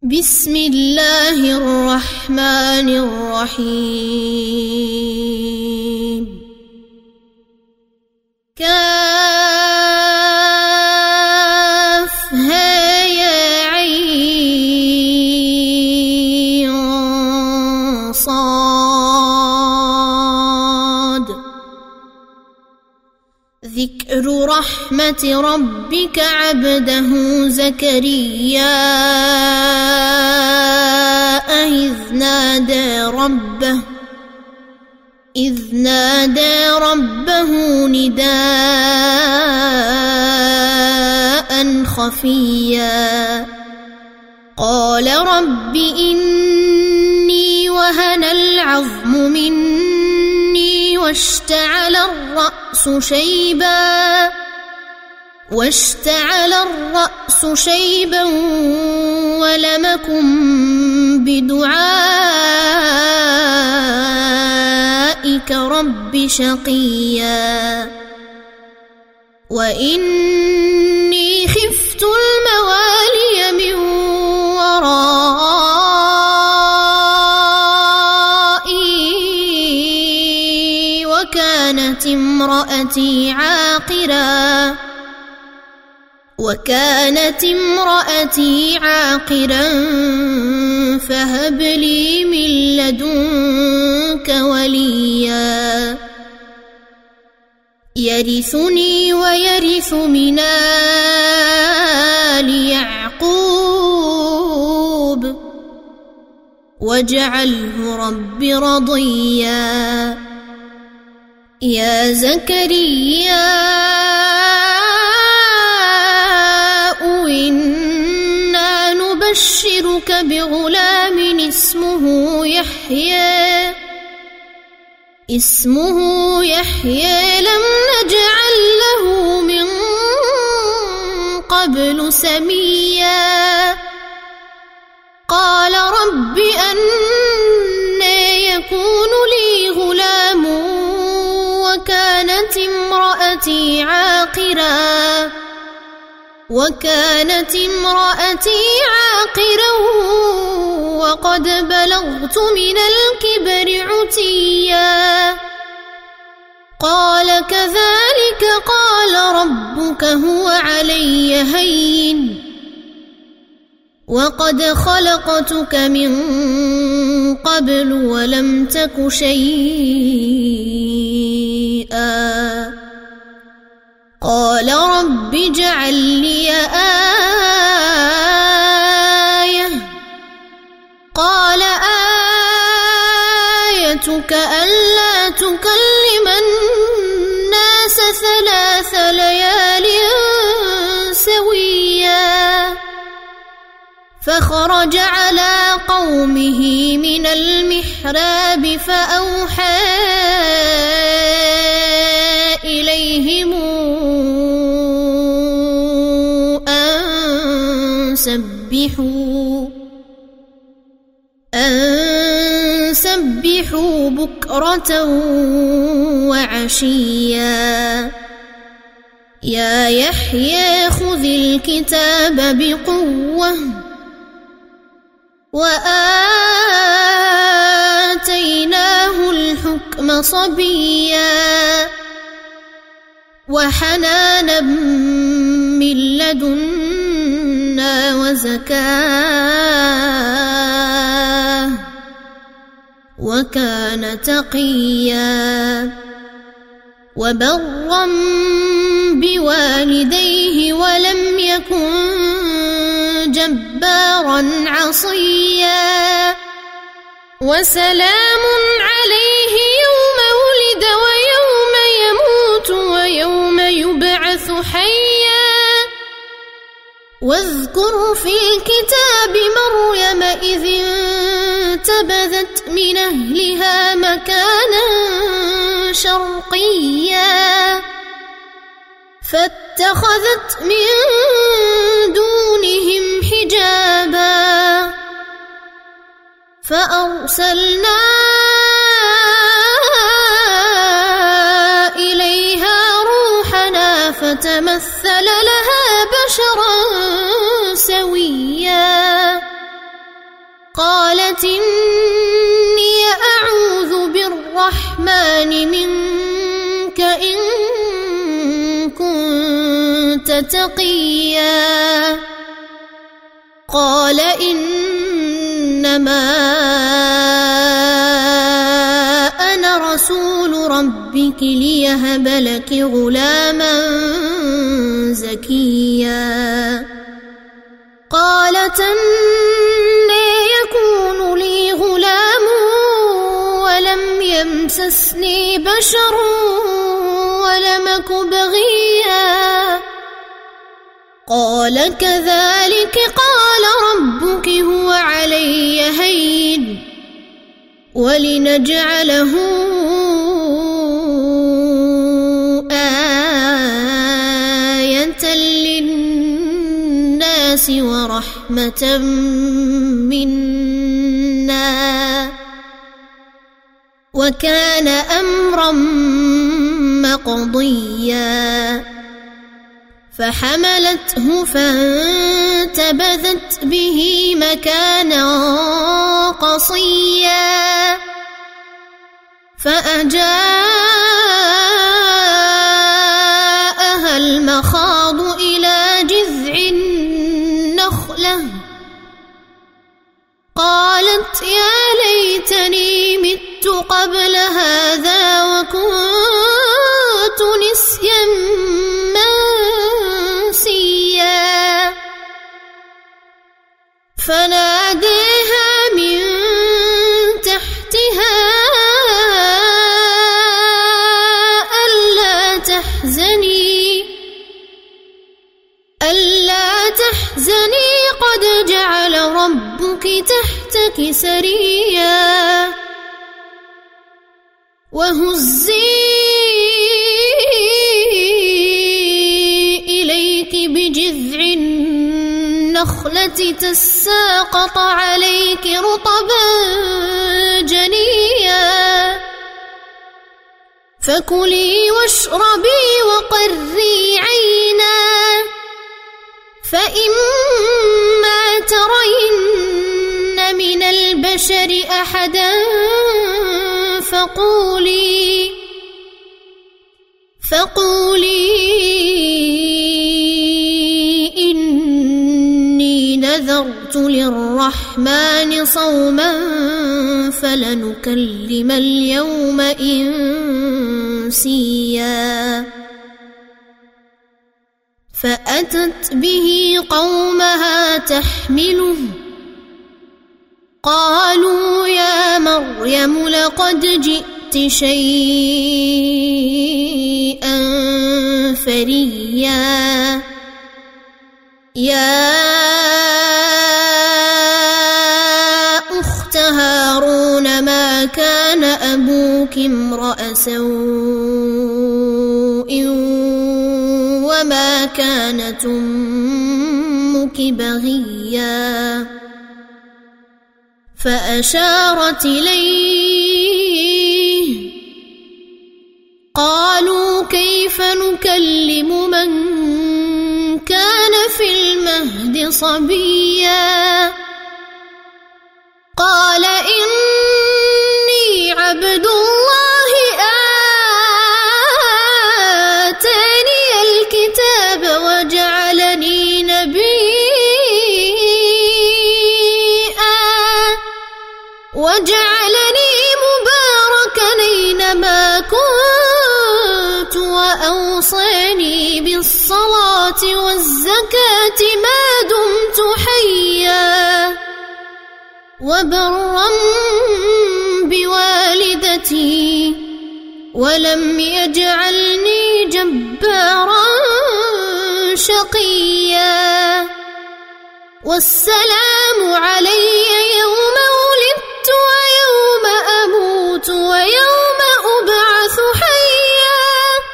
بسم الله الرحمن الرحيم كافها يا عين صاد ذكر رحمة ربك عبده زكريا إذ نادى ربه نداء خفيا قال رب إني وهن العظم مني واشتعل الرأس شيبا ولم أكن بدعائك رب شقيا وإني خفت الموالي من ورائي وكانت امرأتي عاقرا فهب لي من لدنك وليا يرثني ويرث من آل يعقوب واجعله رب رضيا يا زكريا إنا نبشرك بغلام اسمه يحيى لم نجعل له من قبل سميا قال رب أنى يكون لي غلام وكانت امرأتي عاقرا وقد بلغت من الكبر عتيا قال كذلك قال ربك هو علي هين وقد خلقتك من قبل ولم تك شيئا قال رب اجعل لي آية قال آيتك ألا تكلم الناس 3 ليال سويا فخرج على قومه من المحراب فأوحى إليهم أن سبحوا بكرة وعشيا يا يحيى خذ الكتاب بقوة وآتيناه الحكم صبيا وحنانا من لدنا وزكاة وكان تقيا وبرا بوالديه ولم يكن جبارا عصيا وسلام عليه يوم ولد ويوم يموت ويوم يبعث حيا واذكر في الكتاب مريم إذ انتبذت من أهلها مكانا شرقيا فاتخذت من دونهم حجابا فأرسلنا إليها روحنا فتمثل لها بشرا سويا قالت إني أعوذ بالرحمن منك إن كنت تقيا قال إنما أنا رسول ربك ليهب لك غلاما زكيا قالت أنى يكون لي غلام ولم يمسسني بشر ولم أك بغيا قال كذلك قال ربك هو علي هين ولنجعله آية للناس ورحمة منا وكان أمرا مقضيا فحملته فانتبذت به مكانا قصيا فأجاءها المخاض إلى جذع النخلة قالت يا ليتني مت قبل هذا وكنت نسيا منسيا فناديها من تحتها ألا تحزني قد جعل ربك تحتك سريا وهزي إليك بجذع النخلة تساقط عليك رطبا جنيا فكلي واشربي وقري عينا فإما ترين من البشر أحدا فقولي إني نذرت للرحمن صوما فلنكلم اليوم إنسيا فأتت به قومها تحمله قالوا يا مريم لقد جئت شيئا فريا يا أخت هارون ما كان أبوك امرأ سوء وما كانت أمك بغيا فأشارت إليه قالوا كيف نكلم من كان في المهد صبيا قال إني عبد الله آتاني الكتاب وجعلني مباركا أينما كنت وأوصاني بالصلاة والزكاة ما دمت حيا وبرا بوالدتي ولم يجعلني جبارا شقيا والسلام علي يوم ولدت ويوم أموت ويوم أبعث حيا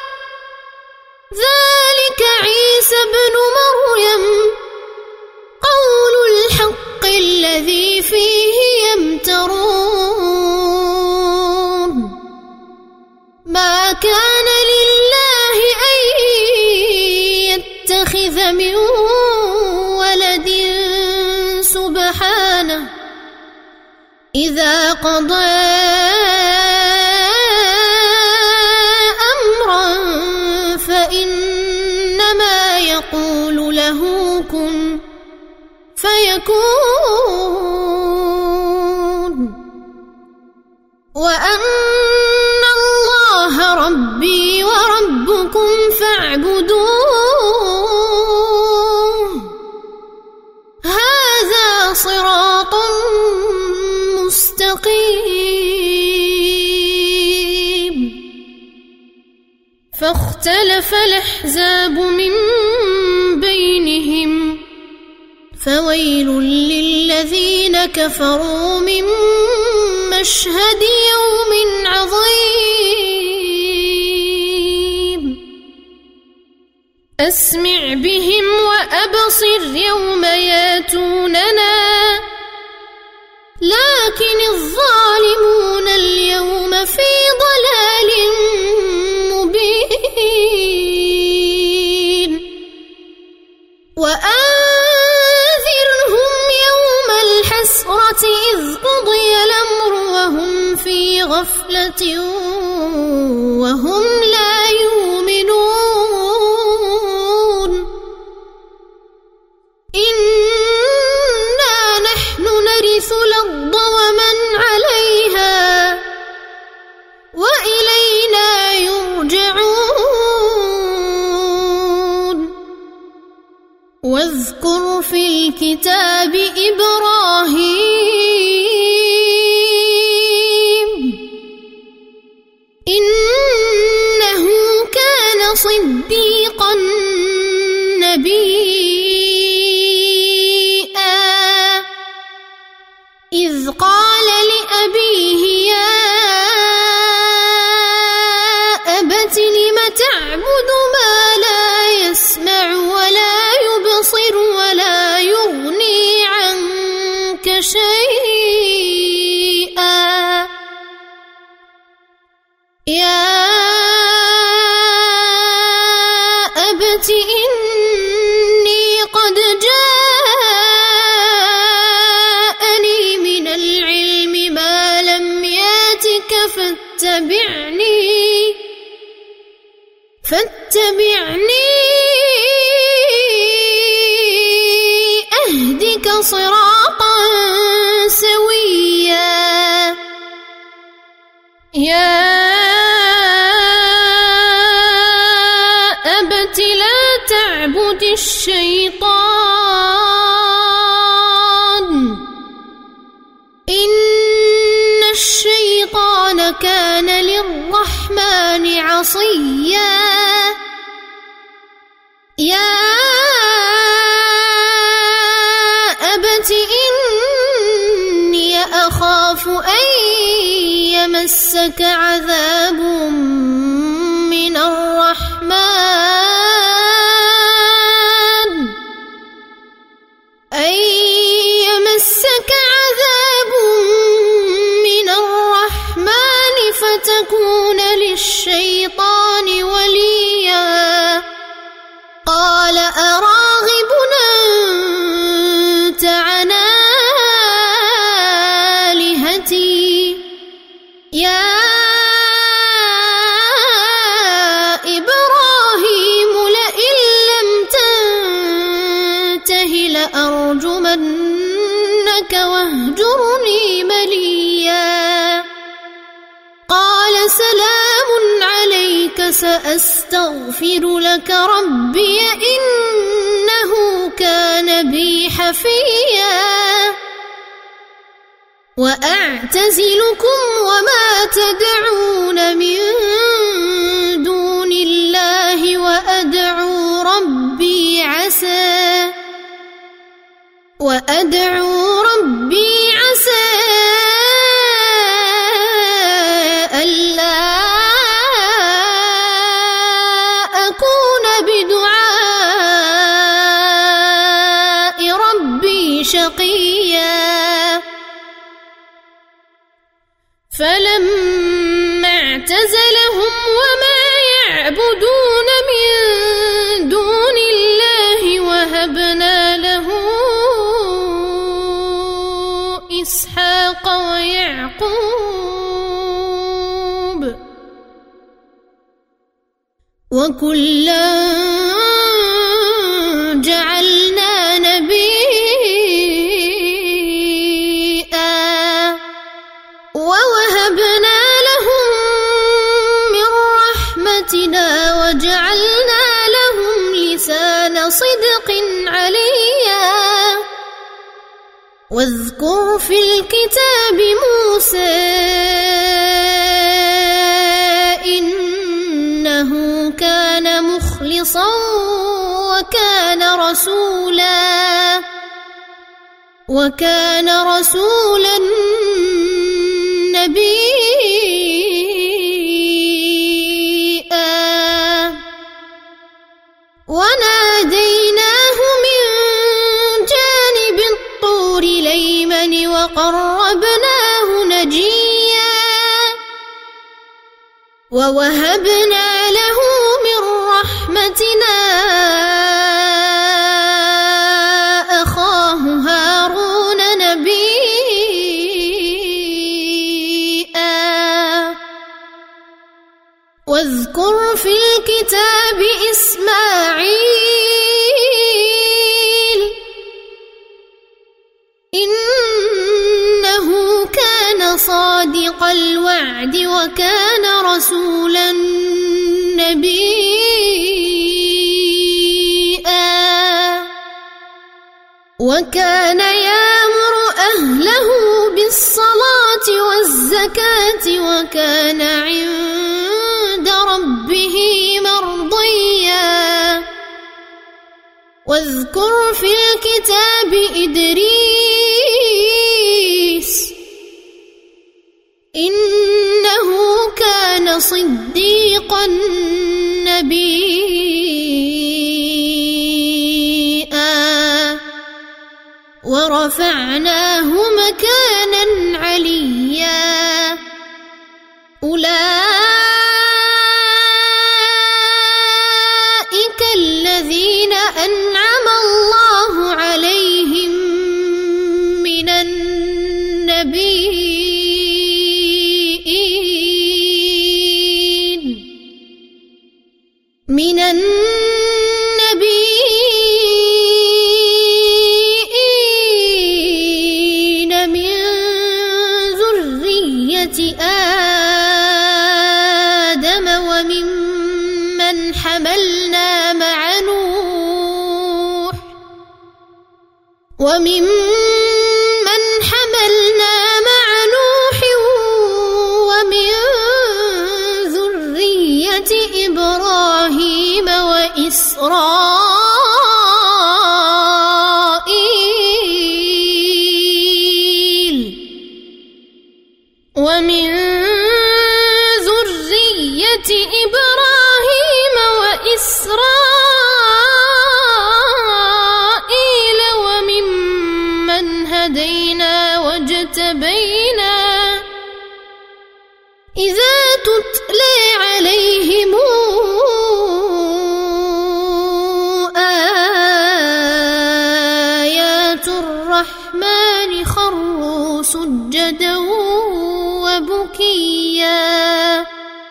ذلك عيسى ابن مريم قول الحق الذي فيه يمترون ما كان لله أن يتخذ من ولد إذا قضى أمرا فإنما يقول له كن فيكون وأن الله ربي وربكم فاعبدوه هذا صراط مستقيم فاختلف الأحزاب من بينهم فويل للذين كفروا من مشهد يوم عظيم أسمع بهم وأبصر يوم ياتوننا لكن الظالمون اليوم في ضلال مبين وأنذرهم يوم الحسرة إذ قضي الأمر وهم في غفلة وهم لا يؤمنون إنا نحن نرث الأرض ومن عليها وإلينا يرجعون واذكر في الكتاب إبراهيم إنه كان صديقا نبيا إذ قال لأبيه يا أبت لم تعبد ما لا يسمع ولا يبصر ولا يغني عنك شيئا يا أبت إني قد جاءني من العلم ما لم ياتك فاتبعني أهدك صراطا سويا يا أبت لا تعبد الشيطان إن الشيطان كان للرحمن عصيا يا أبت إني أخاف أن يمسك عذاب من الرحمن أن يمسك عذاب من الرحمن فتكون للشيطان وليا قال أراغب أنت عن آلهتي يا إبراهيم لئن لم تنته لأرجمنك واهجرني مليا قال سلام عليك سأستغفر لك ربي إنه كان بي حفيا وأعتزلكم وما تدعون من دون الله وأدعو ربي عسى ألا أكون بدعاء ربي شقيا فلما اعتزلهم وما يعبدون من دون الله وهبنا له إسحاق ويعقوب وكلا جعلنا نبيا ووهبنا لهم من رحمتنا وجعلنا لهم لسان صدق عليا واذكر في الكتاب موسى إنه كان مخلصا وكان رسولا نبيا وناديناه من جانب الطور الأيمن وقربناه نجيا ووهبنا له من رحمتنا أخاه هارون نبيا واذكر في الكتاب إسماعيل إنه كان صادق الوعد وكان رسولا نبيا وكان يأمر أهله بالصلاة والزكاة وكان عند ربه مرضيا واذكر في الكتاب إدريس إنه كان صديقا نبيا ورفعناه مكانا عليا أولئك الذين أنعم الله عليهم من النبيين من ذرية آدم وممن حملنا مع نوح ومن ذرية إبراهيم وإسرائيل وممن هدينا واجتبينا إذا تتلى عليهم آيات الرحمن خروا سجدا وبكيا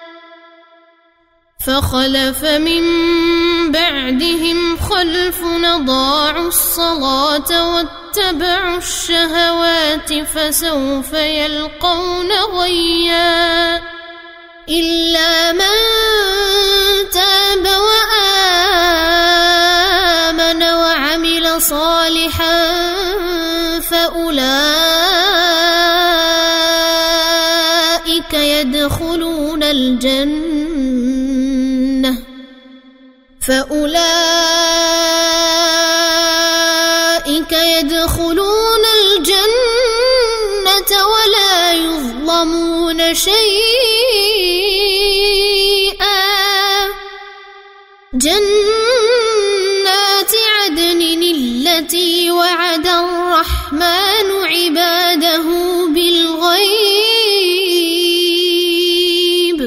فخلف من بعدهم خلف أضاعوا الصلاة واتبعوا الشهوات فسوف يلقون غيا إلا من تاب وآمن وعمل صالحا فأولئك يدخلون الجنة ولا يظلمون شيئا جنات عدن التي وعد الرحمن عباده بالغيب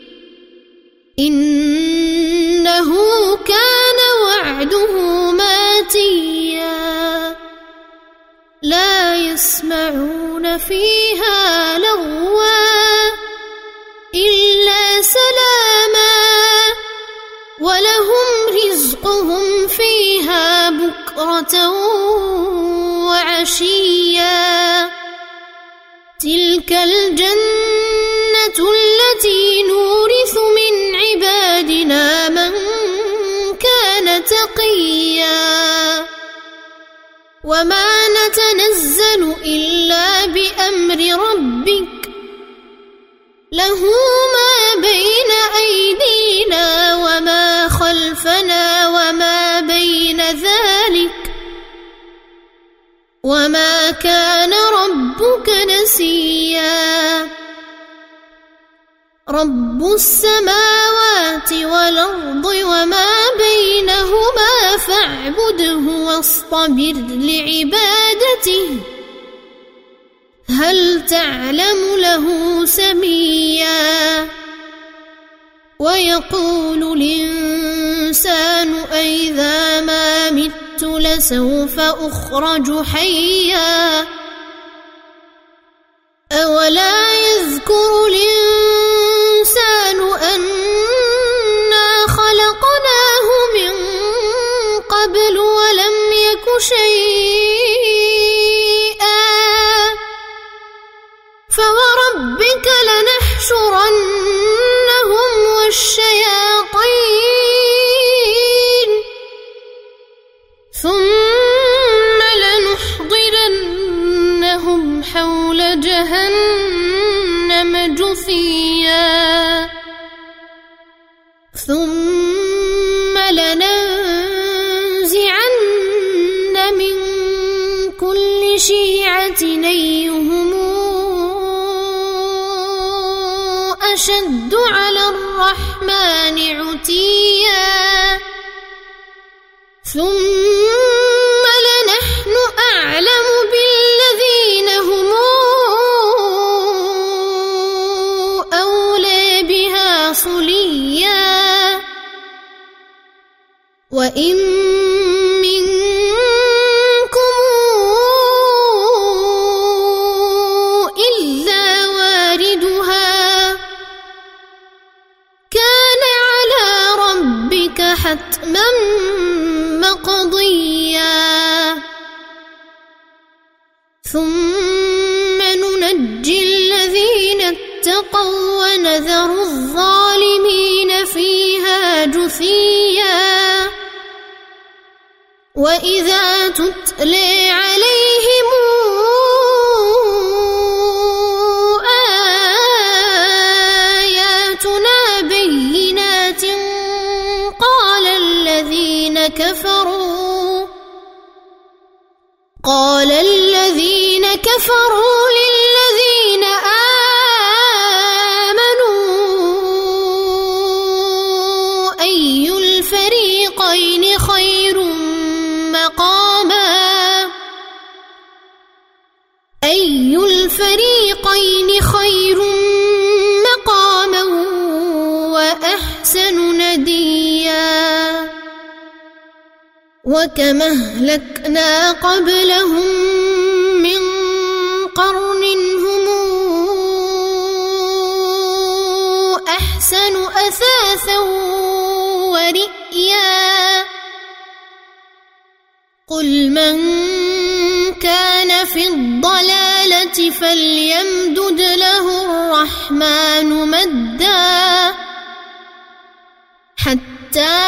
إنه كان وعده ماتيا لا يسمعون فيها لغوا إلا سلاما ولهم رزقهم فيها بكرة وعشيا تلك الجنة التي نورث من عبادنا من كان تقيا وما نتنزل إلا بأمر ربك له ما بين أيدينا وما خلفنا وما بين ذلك وما كان ربك نسيا رب السماوات والأرض وما بينهما فاعبده واصطبر لعبادته هل تعلم له سميا ويقول الإنسان أئذا ما مت لسوف أخرج حيا أولا يذكر الإنسان أنا خلقناه من قبل ولم يك شيئا فوربك لنحشرنهم والشياطين ثم لنحضرنهم حول جهنم جثيا ثم لننزعن من كل شيعة أيهم أشد على الرحمن عتيا ثم لنحن أعلم بالذين هم أولى بها صليا وإن منكم إلا واردها كان على ربك حتما مقضيا ثم ننجي الذين اتقوا ونذر الظالمين فيها جثيا وإذا تتلى عليهم آياتنا بينات قال الذين كفروا للذين آمنوا أي الفريقين خير مقاما وأحسن نديا وكما أهلكنا قبلهم من قرن هم أحسن أثاثا ورئيا قل من كان في الضلالة فليمدد له الرحمن مدا حتى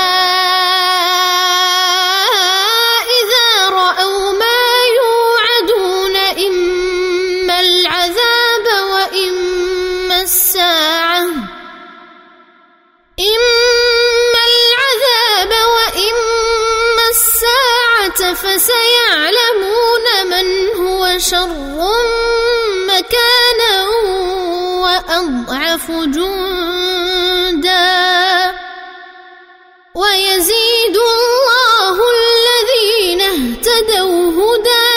إذا رأوا ما يوعدون إما العذاب وإما الساعة فسيعلمون من هو شر مكانا وأضعف جندا ويزيد الله الذين اهتدوا هدى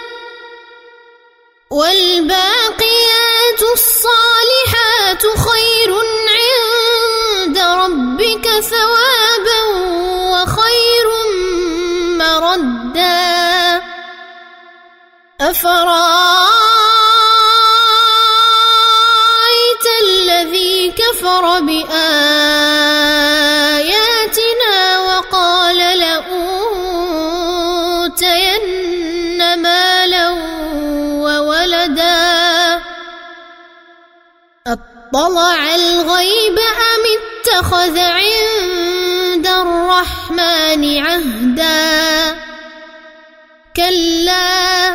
والباقيات الصالحات خير عند ربك ثوابا وخير مردا أفرأيتم أطلع الغيب أم اتخذ عند الرحمن عهدا كلا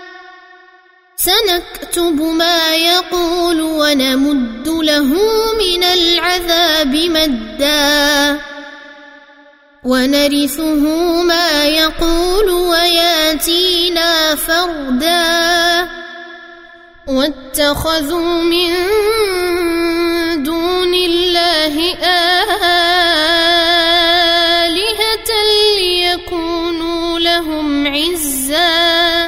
سنكتب ما يقول ونمد له من العذاب مدا ونرثه ما يقول وياتينا فردا واتخذوا من دون الله آلهة ليكونوا لهم عزا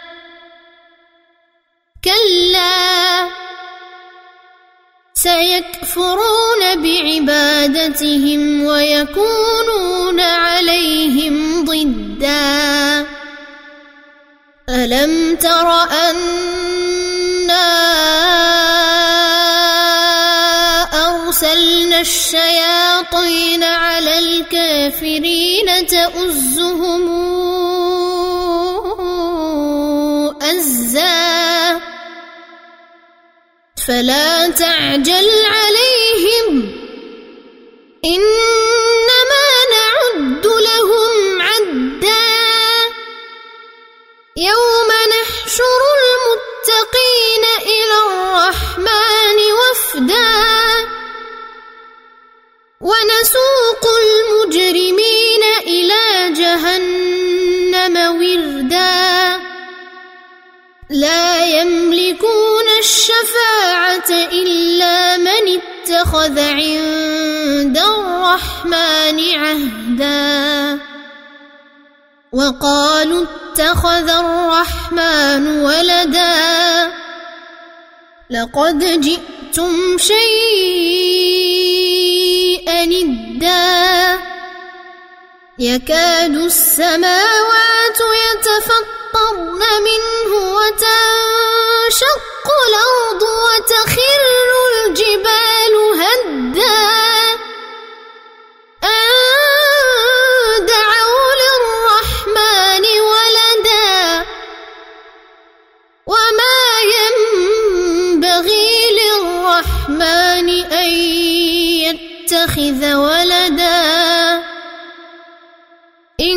كلا سيكفرون بعبادتهم ويكونون عليهم ضدا ألم تر أنا أرسلنا الشياطين على الكافرين تؤزهم أزا فلا تعجل عليهم إنما نعد لهم عدا يوم نحشر المتقين إلى الرحمن وفدا ونسوق المجرمين إلى جهنم وردا لا يملكون الشفاعة إلا من اتخذ عند الرحمن عهدا وقالوا اتخذ الرحمن ولدا لقد جئتم شيئا إدا يكاد السماوات يتفطرن منه وتنشق الأرض وتخر الجبال هدا أن دعوا للرحمن ولدا وما ينبغي للرحمن أن يتخذ ولدا إن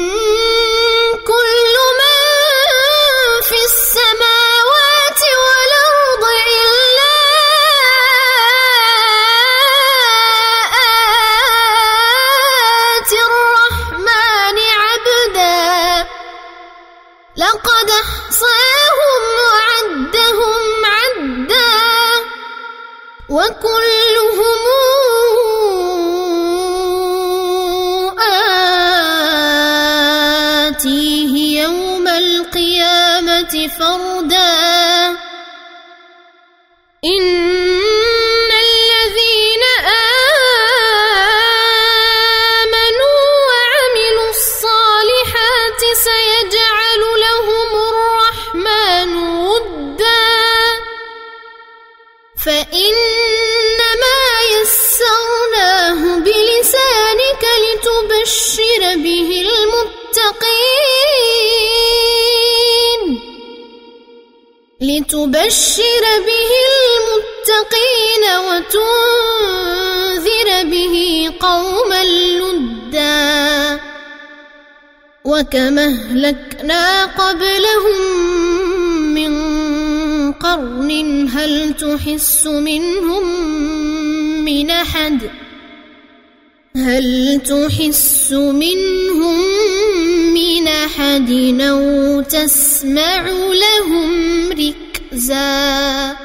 كل من في السماوات والأرض إلا آتي الرحمن عبدا لقد أحصاهم وعدهم عدا وكلهم يوم القيامة فردا إن الذين آمنوا وعملوا الصالحات سيجعل لهم الرحمن ودا فإنما يسرناه بلسانك لتبشر به المتقين وتنذر به قوما لدا وكما أهلكنا قبلهم من قرن هل تحس منهم من أحد أو تسمع لهم ركزا